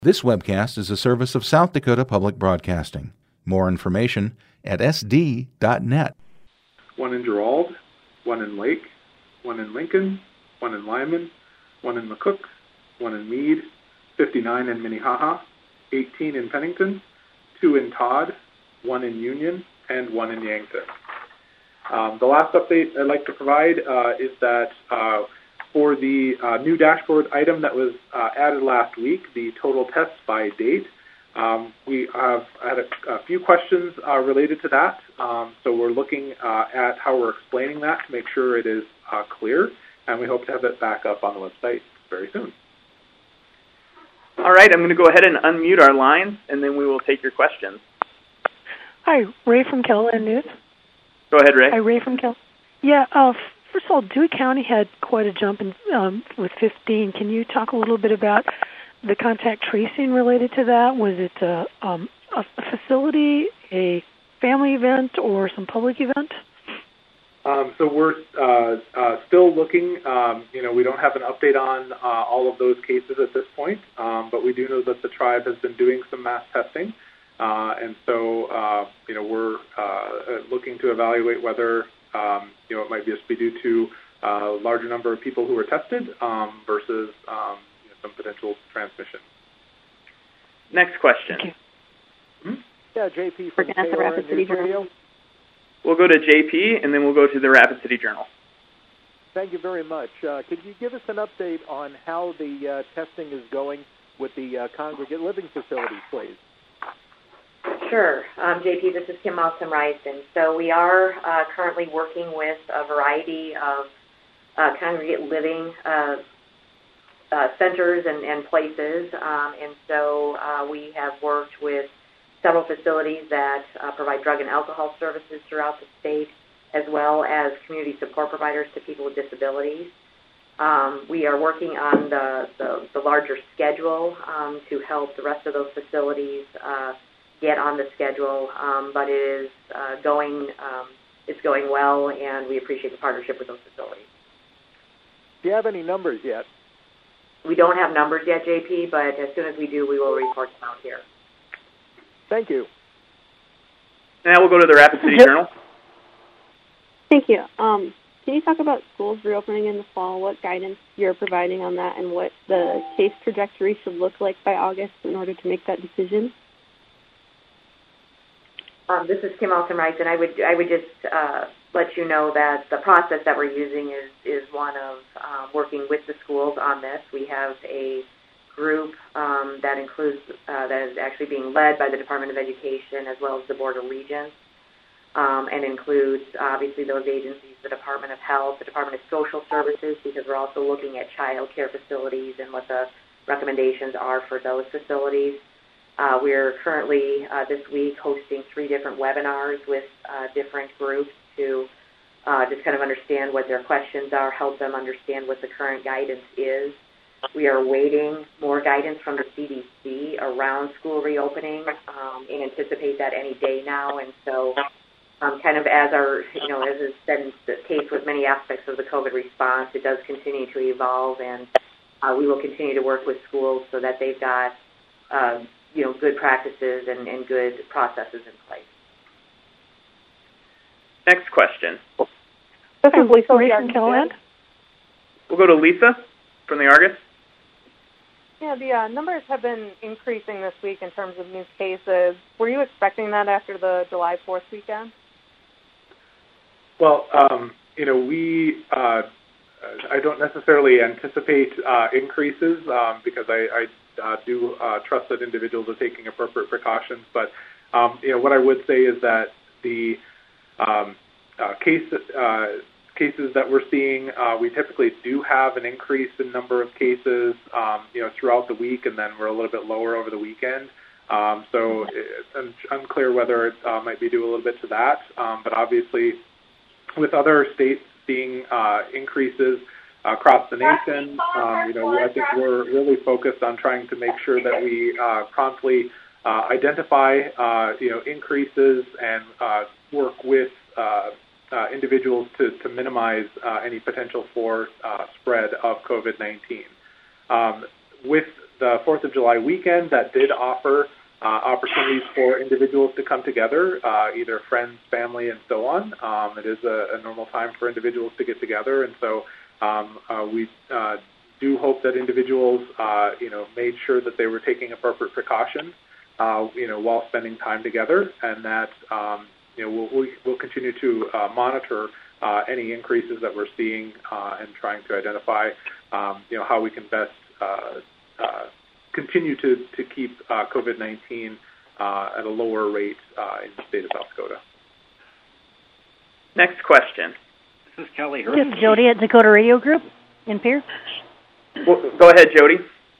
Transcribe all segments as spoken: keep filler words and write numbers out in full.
This webcast is a service of South Dakota Public Broadcasting. More information at s d dot net. One in Gerald, one in Lake, one in Lincoln, one in Lyman, one in McCook, one in Meade, fifty-nine in Minnehaha, eighteen in Pennington, two in Todd, one in Union, and one in Yankton. Um, the last update I'd like to provide uh, is that uh, for the uh, new dashboard item that was uh, added last week, the total tests by date, um, we have had a, a few questions uh, related to that. Um, so we're looking uh, at how we're explaining that to make sure it is uh, clear, and we hope to have it back up on the website very soon. All right, I'm going to go ahead and unmute our lines, and then we will take your questions. Hi, Ray from KELOLAND News. Go ahead, Ray. Hi, Ray from Kel. Yeah, uh, first of all, Dewey County had quite a jump in, um, with fifteen. Can you talk a little bit about the contact tracing related to that? Was it a, um, a facility, a family event, or some public event? Um, so we're uh, uh, still looking. Um, you know, we don't have an update on uh, all of those cases at this point, um, but we do know that the tribe has been doing some mass testing. Uh, and so, uh, you know, we're uh, looking to evaluate whether, um, you know, it might just be due to a larger number of people who were tested um, versus um, you know, some potential transmission. Next question. Thank you. Hmm? Yeah, J P from We're at the Rapid City Journal. We'll go to J P, and then we'll go to the Rapid City Journal. Thank you very much. Uh, could you give us an update on how the uh, testing is going with the uh, congregate living facilities, please? Sure. Um, J P, this is Kim Malcolm-Ryson. So we are uh, currently working with a variety of uh, congregate living uh, uh, centers and, and places. Um, and so uh, we have worked with several facilities that uh, provide drug and alcohol services throughout the state, as well as community support providers to people with disabilities. Um, we are working on the, the, the larger schedule um, to help the rest of those facilities uh, get on the schedule, um, but it is uh, going um, it's going well, and we appreciate the partnership with those facilities. Do you have any numbers yet? We don't have numbers yet, J P, but as soon as we do, we will report them out here. Thank you. Now we'll go to the Rapid City Journal. Thank you. Um, can you talk about schools reopening in the fall, what guidance you're providing on that, and what the case trajectory should look like by August in order to make that decision? Um, this is Kim Malcolm-Ryson. I would I would just uh, let you know that the process that we're using is, is one of um, working with the schools on this. We have a group um, that includes, uh, that is actually being led by the Department of Education as well as the Board of Regents, um, and includes obviously those agencies, the Department of Health, the Department of Social Services, because we're also looking at child care facilities and what the recommendations are for those facilities. Uh, we're currently uh, this week hosting three different webinars with uh, different groups to uh, just kind of understand what their questions are, help them understand what the current guidance is. We are awaiting more guidance from the C D C around school reopening um, and anticipate that any day now. And so um, kind of as our, you know, as has been the case with many aspects of the COVID response, it does continue to evolve, and uh, we will continue to work with schools so that they've got, uh, you know, good practices and, and good processes in place. Next question. This is Lisa Ray from KELOLAND. We'll go to Lisa from the Argus. Yeah, the uh, numbers have been increasing this week in terms of new cases. Were you expecting that after the July fourth weekend? Well, um, you know, we, uh, I don't necessarily anticipate uh, increases um, because I, I uh, do uh, trust that individuals are taking appropriate precautions. But, um, you know, what I would say is that the um, uh, case uh, cases that we're seeing, uh, we typically do have an increase in number of cases, um, you know, throughout the week, and then we're a little bit lower over the weekend. Um, so it's unclear whether it uh, might be due a little bit to that. Um, but obviously, with other states seeing uh, increases uh, across the nation, um, you know, I think we're really focused on trying to make sure that we uh, promptly uh, identify, uh, you know, increases and uh, work with uh, uh, individuals to, to minimize uh, any potential for uh, spread of COVID nineteen. Um, with the Fourth of July weekend that did offer uh, opportunities for individuals to come together, uh, either friends, family, and so on. Um, it is a, a normal time for individuals to get together, and so um, uh, we uh, do hope that individuals, uh, you know, made sure that they were taking appropriate precautions, uh, you know, while spending time together, and that um, you know we'll, we'll continue to uh, monitor uh, any increases that we're seeing uh, and trying to identify, um, you know, how we can best uh, uh, continue to to keep uh, COVID nineteen uh, at a lower rate uh, in the state of South Dakota. Next question. This is Kelly This is Jody at Dakota Radio Group in Pierre. Well, go ahead, Jody.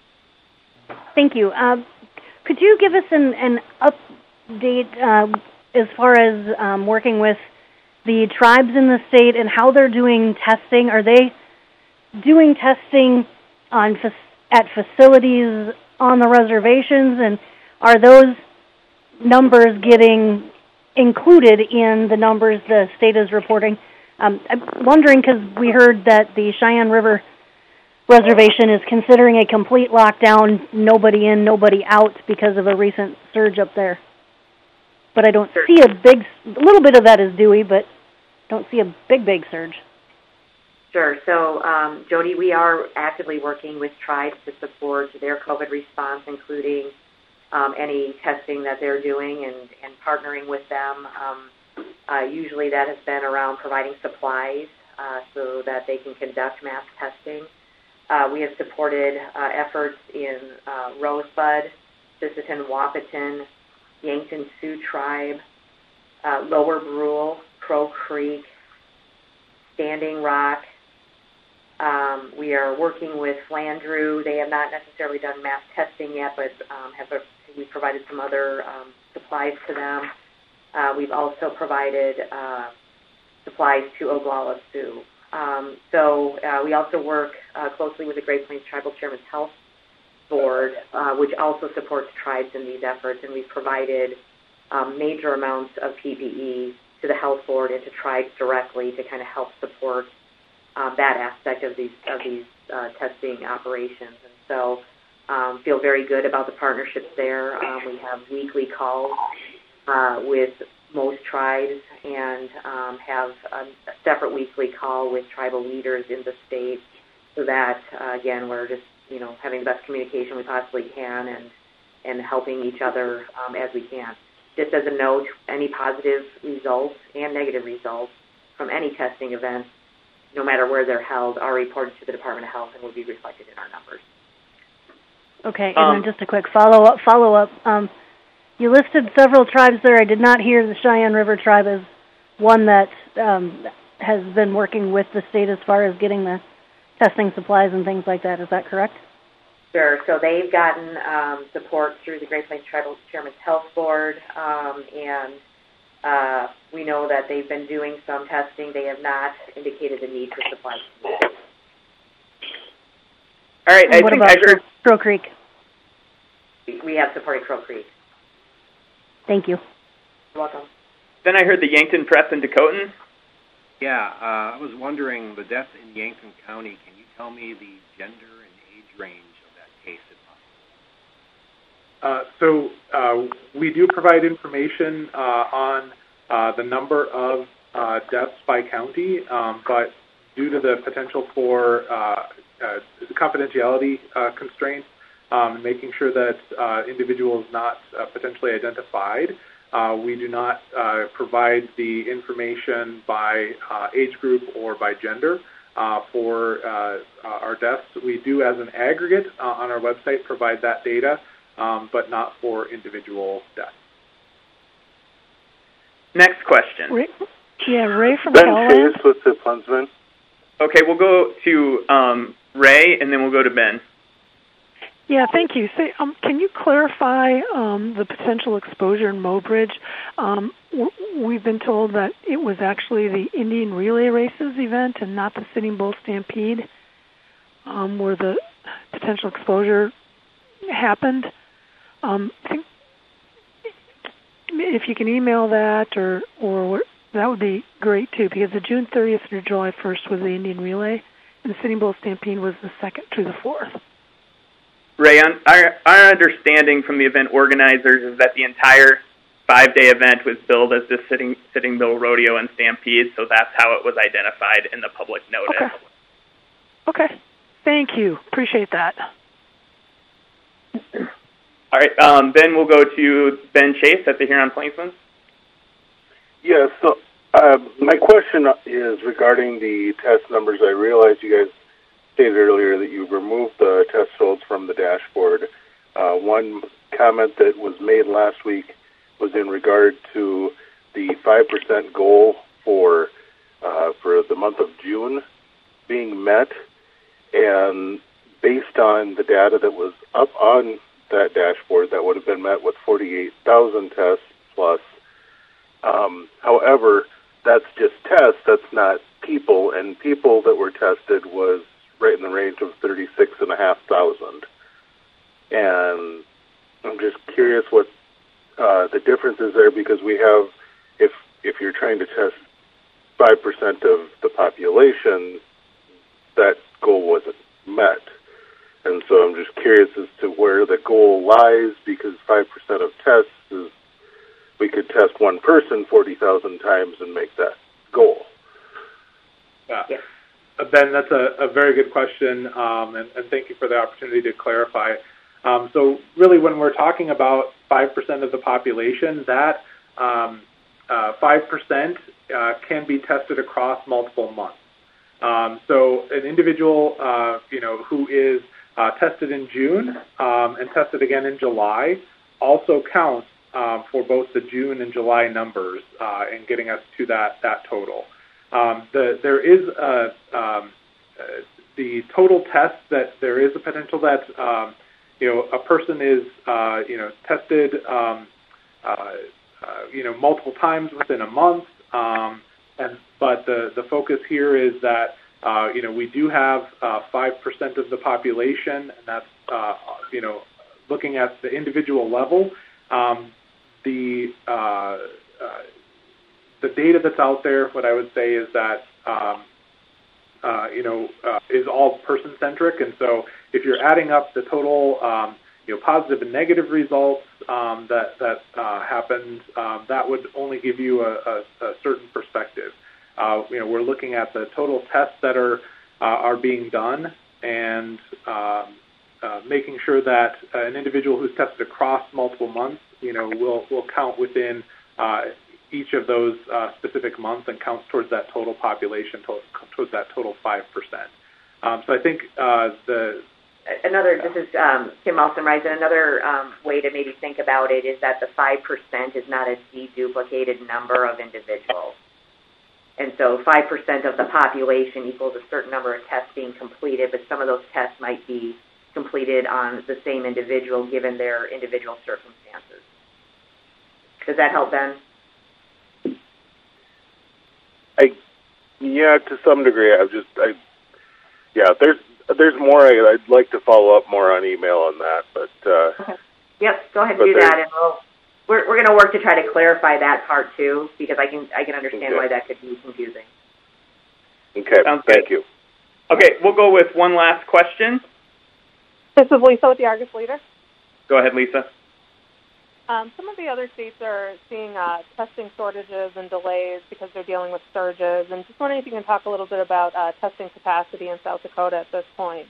Thank you. Uh, could you give us an, an update uh, as far as um, working with the tribes in the state and how they're doing testing? Are they doing testing on at facilities on the reservations, and are those numbers getting included in the numbers the state is reporting? Um, I'm wondering because we heard that the Cheyenne River Reservation is considering a complete lockdown, nobody in, nobody out, because of a recent surge up there. But I don't sure. see a big, a little bit of that is Dewey, but don't see a big, big surge. Sure. So, um, Jody, we are actively working with tribes to support their COVID response, including um, any testing that they're doing and, and partnering with them. Um, uh, usually that has been around providing supplies uh, so that they can conduct mass testing. Uh, we have supported uh, efforts in uh, Rosebud, Sisseton, Wahpeton, Yankton Sioux Tribe, uh, Lower Brule, Crow Creek, Standing Rock. Um, we are working with Flandreau. They have not necessarily done mass testing yet, but um, have a, we've provided some other um, supplies to them. Uh, we've also provided uh, supplies to Oglala Sioux. Um, so uh, we also work uh, closely with the Great Plains Tribal Chairman's Health Board, uh, which also supports tribes in these efforts, and we've provided um, major amounts of P P E to the health board and to tribes directly to kind of help support um, that aspect of these of these uh, testing operations. And so um, feel very good about the partnerships there. Um, we have weekly calls uh, with most tribes and um, have a, a separate weekly call with tribal leaders in the state so that, uh, again, we're just, you know, having the best communication we possibly can and, and helping each other um, as we can. Just as a note, any positive results and negative results from any testing events, no matter where they're held, are reported to the Department of Health and will be reflected in our numbers. Okay, and um, then just a quick follow-up. Follow-up. Um, You listed several tribes there. I did not hear the Cheyenne River tribe as one that um, has been working with the state as far as getting the testing supplies and things like that. Is that correct? Sure. So they've gotten um, support through the Great Plains Tribal Chairman's Health Board, um, and uh, we know that they've been doing some testing. They have not indicated the need for supplies. All right. And I what think about I heard Crow Creek? We have supported Crow Creek. Thank you. You're welcome. Then I heard the Yankton Prep and Dakotan. Yeah, uh, I was wondering, the death in Yankton County, can you tell me the gender and age range of that case, if possible? Uh, so uh, we do provide information uh, on uh, the number of uh, deaths by county, um, but due to the potential for uh, uh, confidentiality uh, constraints, um, making sure that uh, individuals not uh, potentially identified, uh, we do not uh, provide the information by uh, age group or by gender uh, for uh, our deaths. We do, as an aggregate uh, on our website, provide that data, um, but not for individual deaths. Next question. Ray, yeah, Ray from Ben Callahan. Chase with the Puntsman. Okay, we'll go to um, Ray, and then we'll go to Ben. Yeah, thank you. So, um, can you clarify um, the potential exposure in Mobridge? Um, w- we've been told that it was actually the Indian Relay Races event and not the Sitting Bull Stampede um, where the potential exposure happened. Um, I think if you can email that, or or that would be great too, because the June thirtieth through July first was the Indian Relay, and the Sitting Bull Stampede was the second through the fourth. Ray, our, our understanding from the event organizers is that the entire five-day event was billed as the Sitting, Sitting Bull Rodeo and Stampede, so that's how it was identified in the public notice. Okay. Okay. Thank you. Appreciate that. All right. Um, then we'll go to Ben Chase at the Huron Plainsman. Yes. Yeah, so uh, my question is regarding the test numbers. I realize you guys stated earlier that you removed the test results from the dashboard. Uh, one comment that was made last week was in regard to the five percent goal for uh, for the month of June being met, and based on the data that was up on that dashboard, that would have been met with forty-eight thousand tests plus. Um, however, that's just tests, that's not people, and people that were tested was right in the range of thirty-six thousand five hundred. And I'm just curious what uh, the difference is there, because we have, if if you're trying to test five percent of the population, that goal wasn't met. And so I'm just curious as to where the goal lies, because five percent of tests is, we could test one person forty thousand times and make that goal. Yeah. yeah. Uh, Ben, that's a, a very good question, um, and, and thank you for the opportunity to clarify. Um, so really, when we're talking about five percent of the population, that um, uh, five percent uh, can be tested across multiple months. Um, so an individual, uh, you know, who is uh, tested in June um, and tested again in July also counts um, for both the June and July numbers uh, and getting us to that that total. Um, the, there is a, um, uh, the total tests that there is a potential that um, you know a person is uh, you know tested um, uh, uh, you know multiple times within a month, um, and but the the focus here is that uh, you know we do have uh, five percent of the population, and that's uh, you know looking at the individual level. Um, the uh, uh, The data that's out there, what I would say is that, um, uh, you know, uh, is all person-centric. And so if you're adding up the total, um, you know, positive and negative results um, that, that uh, happened, um, that would only give you a, a, a certain perspective. Uh, you know, we're looking at the total tests that are, uh, are being done and um, uh, making sure that an individual who's tested across multiple months, you know, will, will count within uh, each of those uh, specific months and counts towards that total population, towards, towards that total five percent. Um, so I think uh, the... Another, this is um, Kim Alston-Rice, and another um, way to maybe think about it is that the five percent is not a deduplicated number of individuals. And so five percent of the population equals a certain number of tests being completed, but some of those tests might be completed on the same individual given their individual circumstances. Does that help, Ben? I, yeah, to some degree. I've just, I, yeah, there's there's more. I, I'd like to follow up more on email on that, but. Uh, okay. Yep, go ahead and do that, and we'll, we're we're going to work to try to clarify that part too, because I can I can understand okay. why that could be confusing. Okay, Sounds thank good. you. Okay, we'll go with one last question. This is Lisa with the Argus Leader. Go ahead, Lisa. Um, some of the other states are seeing uh, testing shortages and delays because they're dealing with surges. And just wondering if you can talk a little bit about uh, testing capacity in South Dakota at this point.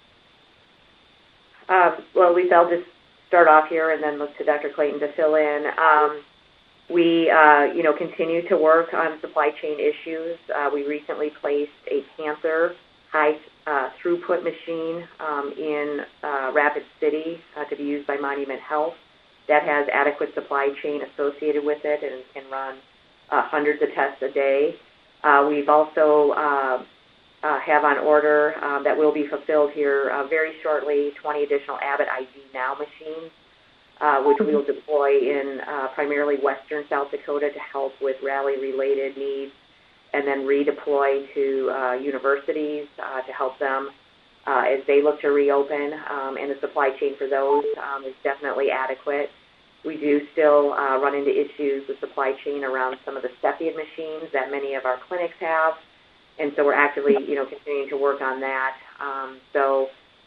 Um, well, Lisa, I'll just start off here and then look to Doctor Clayton to fill in. Um, we, uh, you know, continue to work on supply chain issues. Uh, we recently placed a Panther high uh, throughput machine um, in uh, Rapid City uh, to be used by Monument Health. That has adequate supply chain associated with it and can run uh, hundreds of tests a day. Uh, we've also uh, uh, have on order um, that will be fulfilled here uh, very shortly twenty additional Abbott I D Now machines, uh, which we will deploy in uh, primarily western South Dakota to help with rally-related needs, and then redeploy to uh, universities uh, to help them Uh, as they look to reopen, um, and the supply chain for those um, is definitely adequate. We do still uh, run into issues with supply chain around some of the Cepheid machines that many of our clinics have, and so we're actively, you know, continuing to work on that. Um, so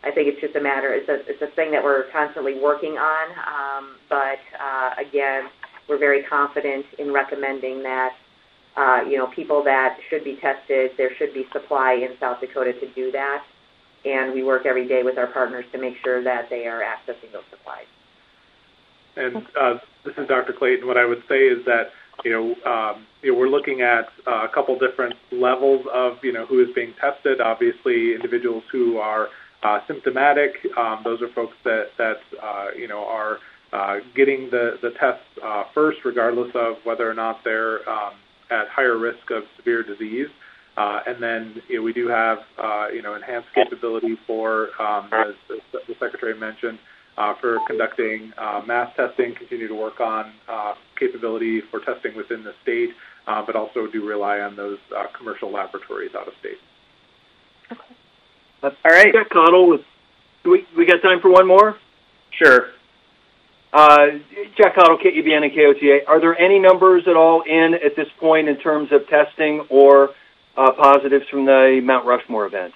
I think it's just a matter, it's a, it's a thing that we're constantly working on, um, but uh, again, we're very confident in recommending that, uh, you know, people that should be tested, there should be supply in South Dakota to do that, and we work every day with our partners to make sure that they are accessing those supplies. And uh, this is Doctor Clayton. What I would say is that, you know, um, you know, we're looking at uh, a couple different levels of, you know, who is being tested. Obviously, individuals who are uh, symptomatic, um, those are folks that, that uh, you know, are uh, getting the, the tests uh, first, regardless of whether or not they're um, at higher risk of severe disease. Uh, and then, you know, we do have, uh, you know, enhanced capability for, um, as, as the Secretary mentioned, Uh, for conducting uh, mass testing, continue to work on uh, capability for testing within the state, uh, but also do rely on those uh, commercial laboratories out of state. Okay. Uh, All right. Jack Cottle, with, we, we got time for one more? Sure. Uh, Jack Cottle, K E B N and K O T A. Are there any numbers at all in at this point in terms of testing or uh, positives from the Mount Rushmore event?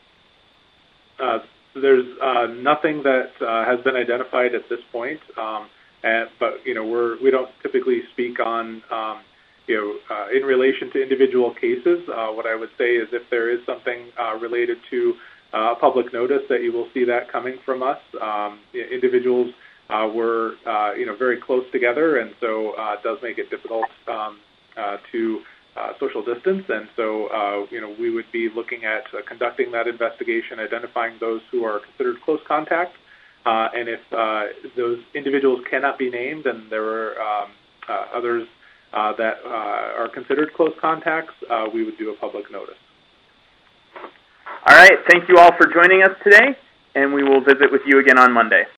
Uh, There's uh, nothing that uh, has been identified at this point, um, and, but you know we're we don't typically speak on um, you know uh, in relation to individual cases. Uh, what I would say is if there is something uh, related to uh, public notice, that you will see that coming from us. Um, individuals uh, were uh, you know very close together, and so uh, it does make it difficult um, uh, to. Uh, social distance, and so uh, you know we would be looking at uh, conducting that investigation, identifying those who are considered close contact, uh, and if uh, those individuals cannot be named, and there are um, uh, others uh, that uh, are considered close contacts, uh, we would do a public notice. All right, thank you all for joining us today, and we will visit with you again on Monday.